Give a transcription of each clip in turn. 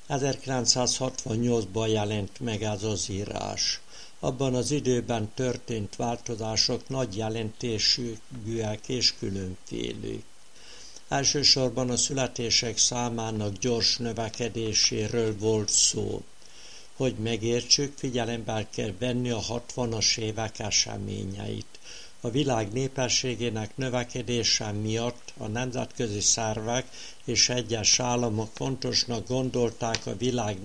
1968-ban jelent meg ez az írás. Abban az időben történt változások nagy jelentésűek és különfélők. Elsősorban a születések számának gyors növekedéséről volt szó. Hogy megértsük, figyelembe kell venni a 60-as évek eseményeit. A világ népességének növekedése miatt a nemzetközi szervek és egyes államok fontosnak gondolták a világ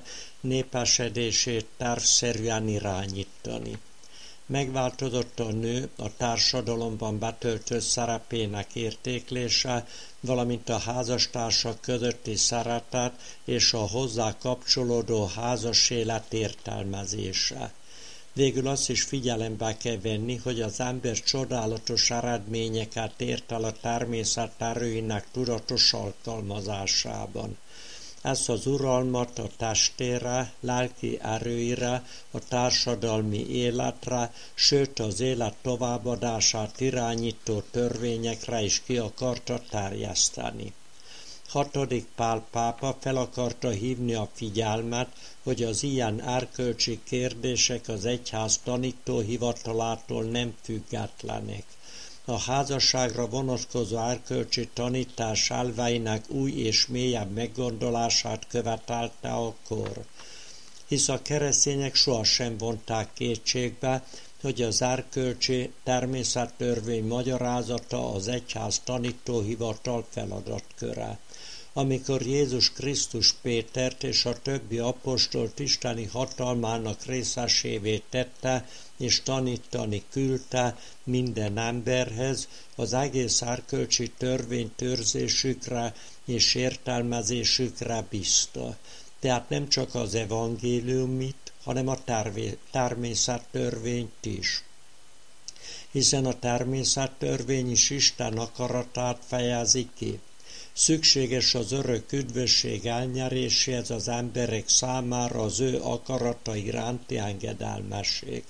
népesedését tervszerűen irányítani. Megváltozott a nő a társadalomban betöltött szerepének értéklése, valamint a házastársak közötti szeretet és a hozzá kapcsolódó házas élet értelmezése. Végül azt is figyelembe kell venni, hogy az ember csodálatos eredményeket ért el a természet erőinek tudatos alkalmazásában. Ezt az uralmat a testére, lelki erőire, a társadalmi életre, sőt az élet továbbadását irányító törvényekre is ki akarta terjeszteni. 6. Pál pápa fel akarta hívni a figyelmet, hogy az ilyen erkölcsi kérdések az egyház tanítóhivatalától nem függetlenek. A házasságra vonatkozó erkölcsi tanítás elveinek új és mélyebb meggondolását követelte a kor. Hisz a keresztények sohasem vonták kétségbe, hogy az erkölcsi természettörvény magyarázata az egyház tanítóhivatal feladatköre. Amikor Jézus Krisztus Pétert és a többi apostolt isteni hatalmának részesévé tette, és tanítani küldte minden emberhez, az egész erkölcsi törvénytörzésükre és értelmezésükre bízta. Tehát nem csak az evangéliumit, hanem a természettörvényt is. Hiszen a természettörvény is Isten akaratát fejezi ki. Szükséges az örök üdvösség elnyeréséhez az emberek számára az ő akarata iránti engedelmesség.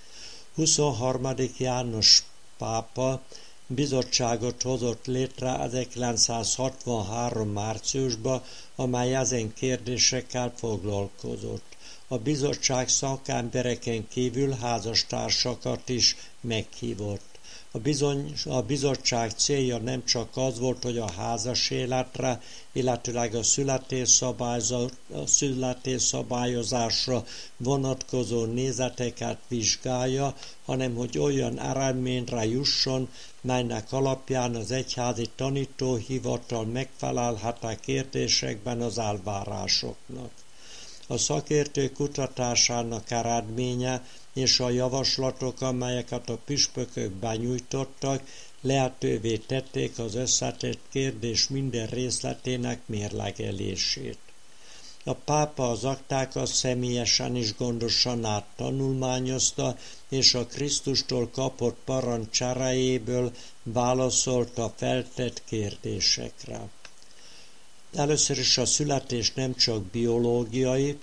23. János pápa bizottságot hozott létre 1963. márciusban, amely ezen kérdésekkel foglalkozott. A bizottság szakembereken kívül házastársakat is meghívott. A bizottság célja nem csak az volt, hogy a házas életre, illetőleg a születésszabályozásra vonatkozó nézeteket vizsgálja, hanem hogy olyan eredményre jusson, melynek alapján az egyházi tanítóhivatal megfelelhet a kérdésekben az elvárásoknak. A szakértő kutatásának eredménye és a javaslatok, amelyeket a püspökök benyújtottak, lehetővé tették az összetett kérdés minden részletének mérlegelését. A pápa az aktákat személyesen is gondosan áttanulmányozta, és a Krisztustól kapott parancs erejéből válaszolt a feltett kérdésekre. Először is a születés nem csak biológiai,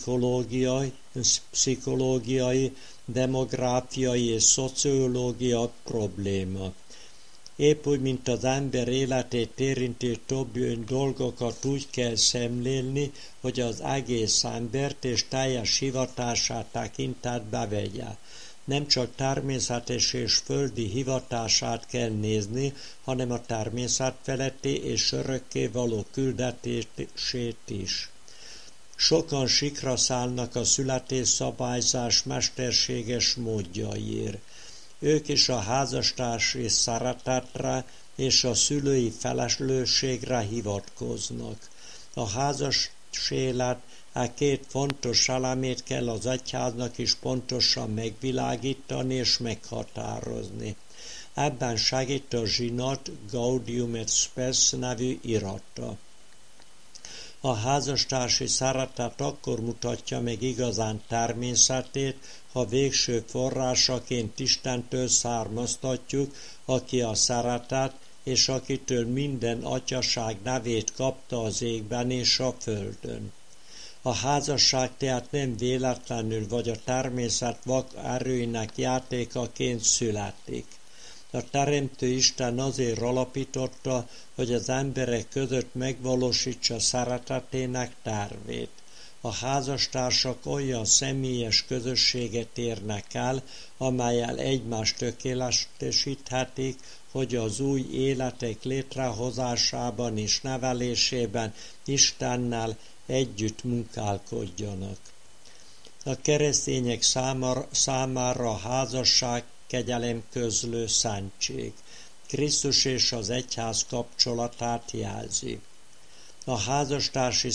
pszichológiai, demográfiai és szociológiai probléma. Épp úgy, mint az ember életét érintő több dolgokat úgy kell szemlélni, hogy az egész embert és teljes hivatását tekintetbe vegye. Nem csak természetes és földi hivatását kell nézni, hanem a természet feletti és örökké való küldetését is. Sokan sikra szállnak a születésszabályzás mesterséges módjaiért. Ők is a házastársi szeretetre és a szülői felelősségre hivatkoznak. A házas élet két fontos elemét kell az egyháznak is pontosan megvilágítani és meghatározni. Ebben segít a zsinat Gaudium et Spes nevű irata. A házastársi szeretet akkor mutatja meg igazán természetét, ha végső forrásaként Istentől származtatjuk, aki a szeretet, és akitől minden atyaság nevét kapta az égben és a földön. A házasság tehát nem véletlenül vagy a természet vak erőinek játékaként születik. A Teremtő Isten azért alapította, hogy az emberek között megvalósítsa szeretetének tervét. A házastársak olyan személyes közösséget érnek el, amellyel egymást tökéletesíthetik, hogy az új életek létrehozásában és nevelésében Istennel együtt munkálkodjanak. A keresztények számára a házasság kegyelemközlő szentség. Krisztus és az egyház kapcsolatát jelzi. A házastársi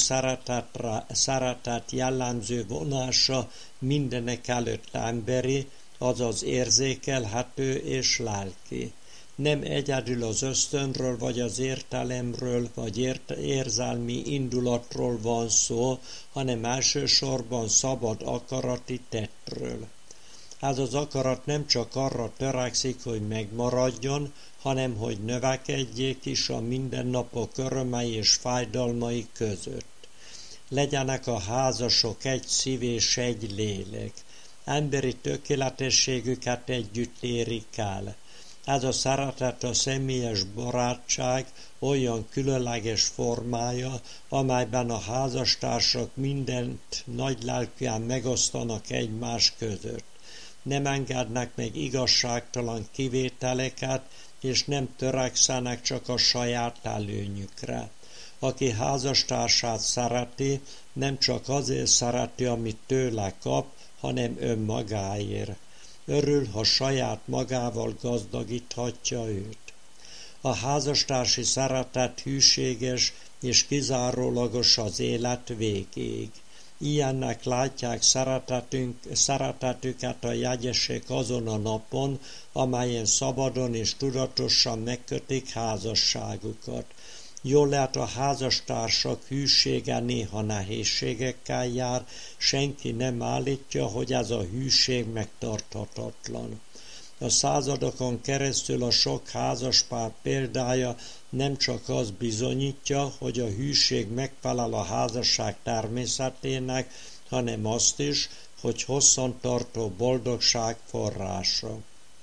szeretet jellemző vonása mindenekelőtt emberi, azaz érzékelhető és lelki. Nem egyedül az ösztönről, vagy az értelemről, vagy érzelmi indulatról van szó, hanem elsősorban szabad akarati tettről. Ez az akarat nem csak arra törekszik, hogy megmaradjon, hanem hogy növekedjék is a mindennapok örömei és fájdalmai között. Legyenek a házasok egy szív és egy lélek. Emberi tökéletességüket együtt érik el. Ez a szeretet a személyes barátság olyan különleges formája, amelyben a házastársak mindent nagylelkűen megosztanak egymás között. Nem engednek meg igazságtalan kivételeket, és nem törekszenek csak a saját előnyükre. Aki házastársát szereti, nem csak azért szereti, amit tőle kap, hanem önmagáért. Örül, ha saját magával gazdagíthatja őt. A házastársi szeretet hűséges és kizárólagos az élet végéig. Ilyennek látják szeretetüket a jegyesek azon a napon, amelyen szabadon és tudatosan megkötik házasságukat. Jól lehet, a házastársak hűsége néha nehézségekkel jár, senki nem állítja, hogy ez a hűség megtarthatatlan. A századokon keresztül a sok házaspár példája nem csak az bizonyítja, hogy a hűség megfelel a házasság természetének, hanem azt is, hogy hosszantartó boldogság forrása.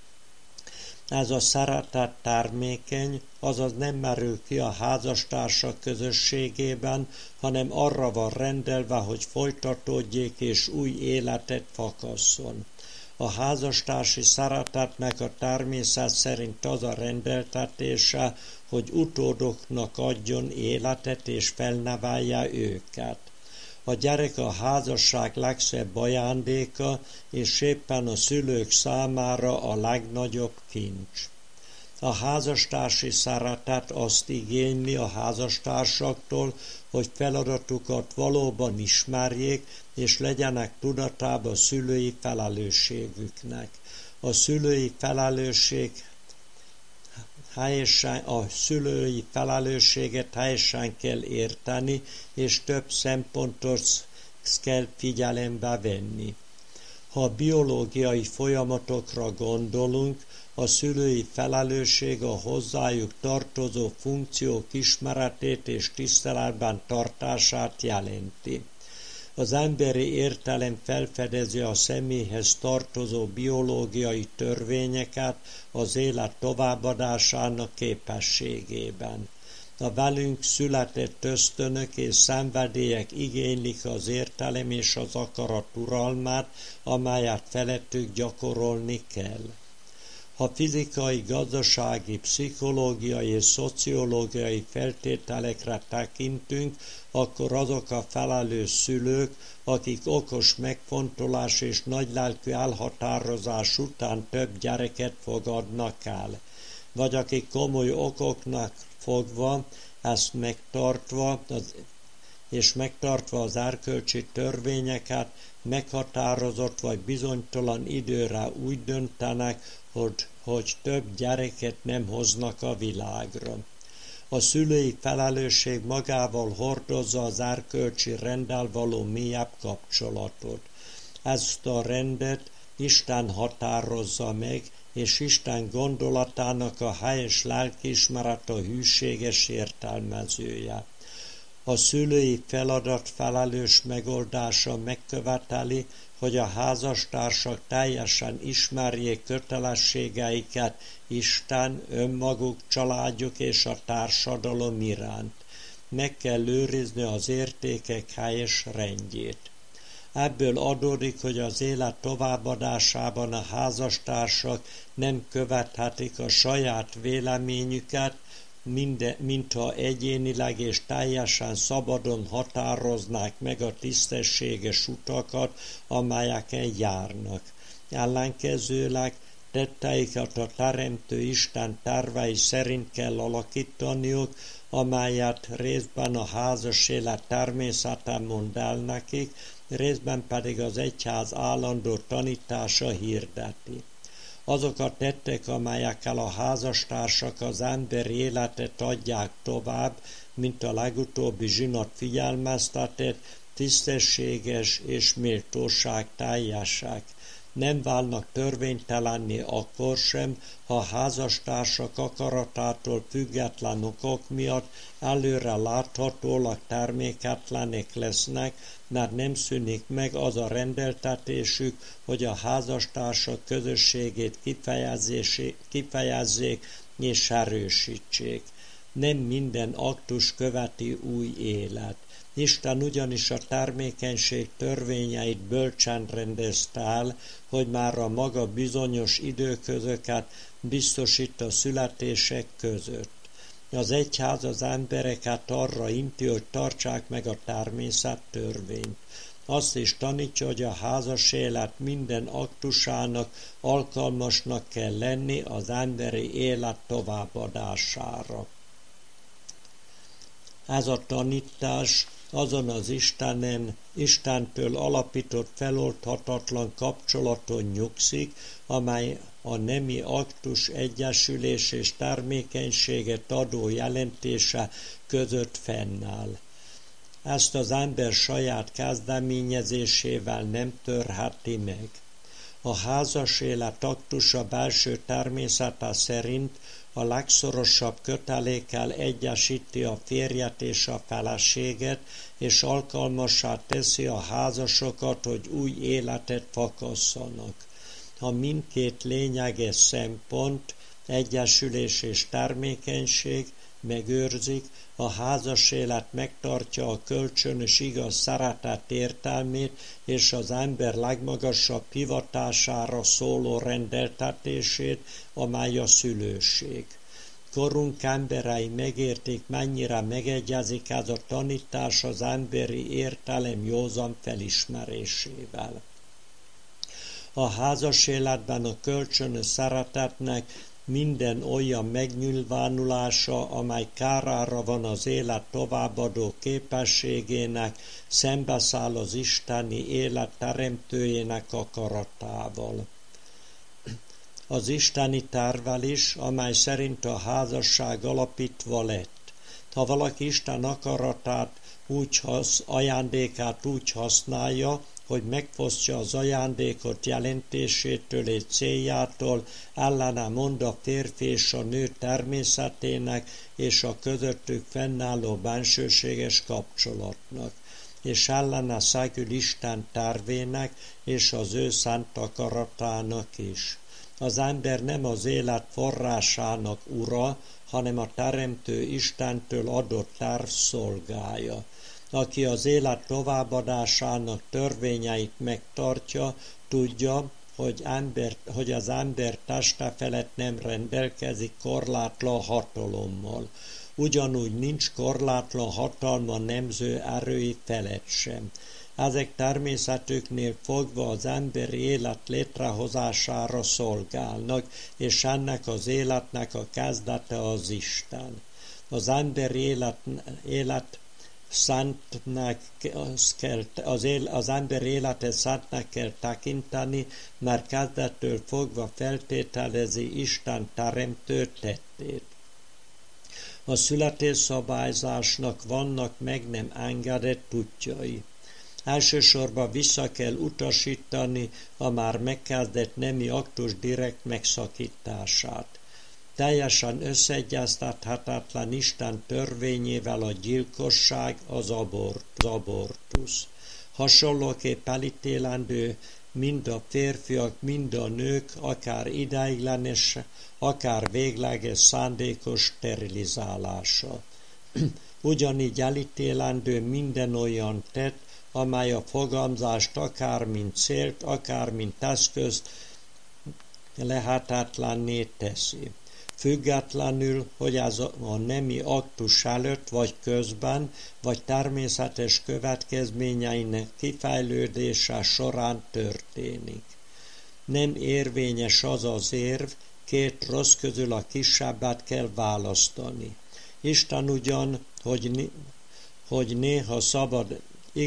Ez a szeretet termékeny, azaz nem merül ki a házastársak közösségében, hanem arra van rendelve, hogy folytatódjék és új életet fakasszon. A házastársi szeretetnek a természet szerint az a rendeltetése, hogy utódoknak adjon életet és felnevelje őket. A gyerek a házasság legszebb ajándéka, és éppen a szülők számára a legnagyobb kincs. A házastársi szeretet azt igényli a házastársaktól, hogy feladatukat valóban ismerjék, és legyenek tudatában a szülői felelősségüknek. A szülői felelősséget helyesen kell érteni, és több szempontot kell figyelembe venni. Ha a biológiai folyamatokra gondolunk, a szülői felelősség a hozzájuk tartozó funkciók ismeretét és tiszteletben tartását jelenti. Az emberi értelem felfedezi a személyhez tartozó biológiai törvényeket az élet továbbadásának képességében. A velünk született ösztönök és szenvedélyek igénylik az értelem és az akarat uralmát, amelyet felettük gyakorolni kell. Ha fizikai, gazdasági, pszichológiai és szociológiai feltételekre tekintünk, akkor azok a felelős szülők, akik okos megfontolás és nagylelkű elhatározás után több gyereket fogadnak el, vagy akik komoly okoknak fogva ezt megtartva az erkölcsi törvényeket, meghatározott vagy bizonytalan időre úgy döntenek, hogy több gyereket nem hoznak a világra. A szülői felelősség magával hordozza az erkölcsi renddel való mélyebb kapcsolatot. Ezt a rendet Isten határozza meg, és Isten gondolatának a helyes lelkiismeret a hűséges értelmezője. A szülői feladat felelős megoldása megköveteli, hogy a házastársak teljesen ismerjék kötelességeiket Isten, önmaguk, családjuk és a társadalom iránt. Meg kell őrizni az értékek helyes rendjét. Ebből adódik, hogy az élet továbbadásában a házastársak nem követhetik a saját véleményüket, mintha egyénileg és teljesen szabadon határoznák meg a tisztességes utakat, amelyeken járnak. Ellenkezőleg tetteiket a Teremtő Isten tervei szerint kell alakítaniuk, amelyet részben a házas élet természete mond el nekik, részben pedig az egyház állandó tanítása hirdeti. Azok a tettek, amelyekkel a házastársak az emberi életet adják tovább, mint a legutóbbi zsinat figyelmeztetett, tisztességes és méltóság teljesek. Nem válnak törvénytelenné akkor sem, ha a házastársak akaratától független okok miatt előre láthatólag terméketlenek lesznek, mert nem szűnik meg az a rendeltetésük, hogy a házastársak közösségét kifejezzék és erősítsék. Nem minden aktus követi új élet. Isten ugyanis a termékenység törvényeit bölcsen rendezte el, hogy már a maga bizonyos időközöket biztosít a születések között. Az egyház az embereket arra inti, hogy tartsák meg a természet törvényt. Azt is tanítja, hogy a házas élet minden aktusának alkalmasnak kell lenni az emberi élet továbbadására. Ez a tanítás azon az Istentől alapított feloldhatatlan kapcsolaton nyugszik, amely a nemi aktus egyesülés és termékenységet adó jelentése között fennáll. Ezt az ember saját kezdeményezésével nem törheti meg. A házas élet aktusa belső természete szerint a legszorosabb kötelékkel egyesíti a férjet és a feleséget, és alkalmassá teszi a házasokat, hogy új életet fakasszanak. Ha mindkét lényeges szempont, egyesülés és termékenység megőrzik, a házas élet megtartja a kölcsönös igaz szeretet értelmét és az ember legmagasabb hivatására szóló rendeltetését, amely a szülőség. Korunk emberei megértik, mennyire megegyezik ez a tanítás az emberi értelem józan felismerésével. A házas életben a kölcsönös szeretetnek minden olyan megnyilvánulása, amely kárára van az élet továbbadó képességének, szembeszáll az isteni élet teremtőjének akaratával. Az isteni tervvel is, amely szerint a házasság alapítva lett. Ha valaki Isten akaratát ajándékát úgy használja, hogy megfosztja az ajándékot jelentésétől és céljától, ellene mond a férfi és a nő természetének és a közöttük fennálló bensőséges kapcsolatnak, és ellene szegül Isten tervének és az ő szent akaratának is. Az ember nem az élet forrásának ura, hanem a Teremtő Istentől adott terv szolgája. Aki az élet továbbadásának törvényeit megtartja, tudja, hogy az ember teste felett nem rendelkezik korlátlan hatalommal. Ugyanúgy nincs korlátlan hatalma nemző erői felett sem. Ezek természetüknél fogva az emberi élet létrehozására szolgálnak, és ennek az életnek a kezdete az Isten. Az emberi az ember életet szentnek kell tekinteni, mert kezdettől fogva feltételezi Isten teremtő tettét. A születésszabályzásnak vannak meg nem engedett útjai. Elsősorban vissza kell utasítani a már megkezdett nemi aktus direkt megszakítását. Teljesen összeegyeztethetetlen Isten törvényével a gyilkosság, az abortusz. Hasonlóképp elítélendő mind a férfiak, mind a nők, akár ideiglenes, akár végleges szándékos sterilizálása. Ugyanígy elítélendő minden olyan tett, amely a fogamzást akár mint célt, akár mint eszközt lehetetlenné teszi. Függetlenül, hogy ez a nemi aktus előtt, vagy közben, vagy természetes következményeinek kifejlődése során történik. Nem érvényes az az érv, két rossz közül a kisebbet kell választani. Isten ugyan, hogy néha szabad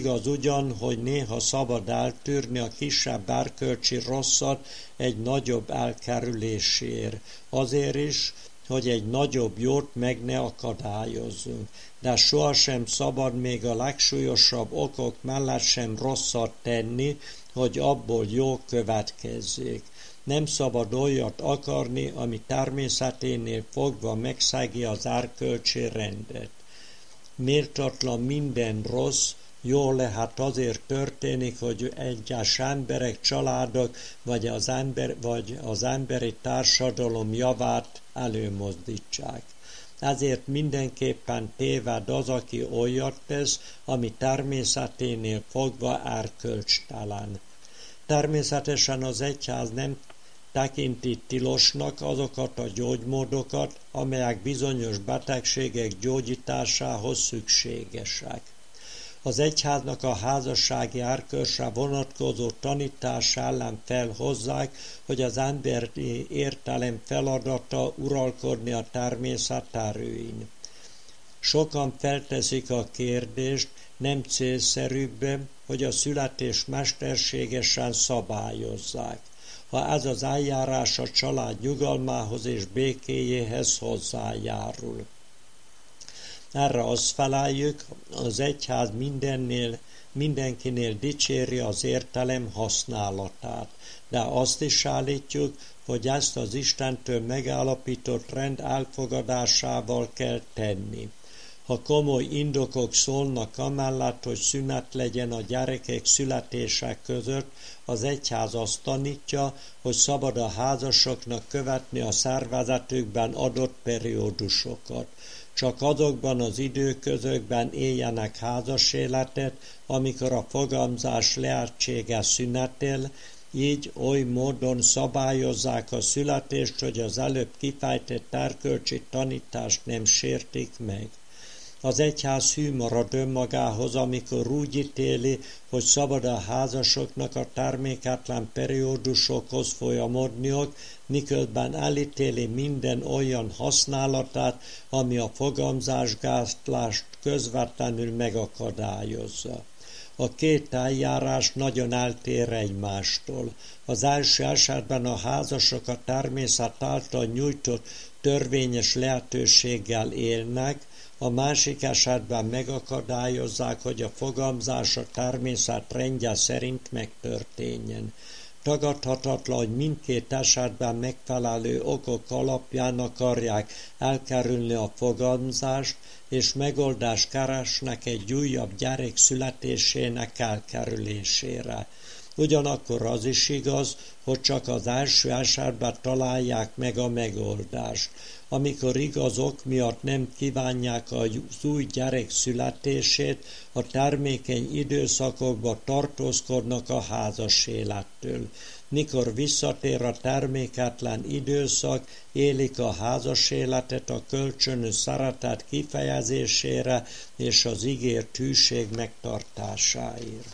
eltűrni a kisebb erkölcsi rosszat egy nagyobb elkerülésért. Azért is, hogy egy nagyobb jót meg ne akadályozzunk. De sohasem szabad még a legsúlyosabb okok mellett sem rosszat tenni, hogy abból jó következzék. Nem szabad olyat akarni, ami természeténél fogva megszegi az erkölcsi rendet. Méltatlan minden rossz, jól lehet azért történik, hogy egyes emberek, családok vagy az emberi társadalom javát előmozdítsák. Ezért mindenképpen téved az, aki olyat tesz, ami természeténél fogva erkölcstelen. Természetesen az egyház nem tekinti tilosnak azokat a gyógymódokat, amelyek bizonyos betegségek gyógyításához szükségesek. Az egyháznak a házassági erkölcsre vonatkozó tanítás ellen felhozzák, hogy az emberi értelem feladata uralkodni a természet erőin. Sokan felteszik a kérdést, nem célszerűbb, hogy a születést mesterségesen szabályozzák, ha ez az eljárás a család nyugalmához és békéjéhez hozzájárul. Erre azt feleljük, az egyház mindenkinél dicséri az értelem használatát, de azt is állítjuk, hogy ezt az Istentől megállapított rend elfogadásával kell tenni. Ha komoly indokok szólnak amellett, hogy szünet legyen a gyerekek születése között, az egyház azt tanítja, hogy szabad a házasoknak követni a szervezetükben adott periódusokat. Csak azokban az időközökben éljenek házas életet, amikor a fogamzás lehetséges szünetel, így oly módon szabályozzák a születést, hogy az előbb kifejtett erkölcsi tanítást nem sértik meg. Az egyház hű marad önmagához, amikor úgy ítéli, hogy szabad a házasoknak a terméketlen periódusokhoz folyamodniuk, miközben elítéli minden olyan használatát, ami a fogamzásgátlást közvetlenül megakadályozza. A két eljárás nagyon eltér egymástól. Az első esetben a házasok a természet által nyújtott törvényes lehetőséggel élnek, a másik esetben megakadályozzák, hogy a fogamzás a természet rendje szerint megtörténjen. Tagadhatatlan, hogy mindkét esetben megfelelő okok alapján akarják elkerülni a fogamzást, és megoldást keresnek egy újabb gyerek születésének elkerülésére. Ugyanakkor az is igaz, hogy csak az első esetben találják meg a megoldást. Amikor igaz ok miatt nem kívánják az új gyerek születését, a termékeny időszakokban tartózkodnak a házas élettől. Mikor visszatér a terméketlen időszak, élik a házas életet a kölcsönös szeretet kifejezésére és az ígért hűség megtartásáért.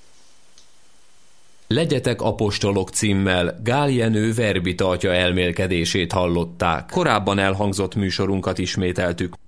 Legyetek apostolok címmel Gál Jenő verbita atya elmélkedését hallották. Korábban elhangzott műsorunkat ismételtük.